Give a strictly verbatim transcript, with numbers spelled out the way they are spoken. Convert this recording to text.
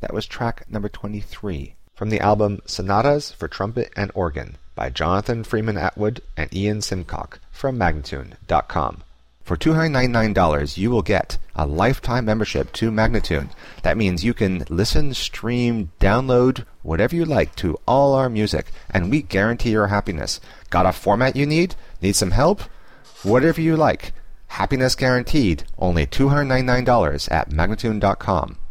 That was track number twenty-three from the album Sonatas for Trumpet and Organ by Jonathan Freeman Atwood and Ian Simcock from Magnatune dot com. For two hundred ninety-nine dollars, you will get a lifetime membership to Magnatune. That means you can listen, stream, download, whatever you like to all our music, and we guarantee your happiness. Got a format you need? Need some help? Whatever you like. Happiness guaranteed. Only two hundred ninety-nine dollars at Magnatune dot com.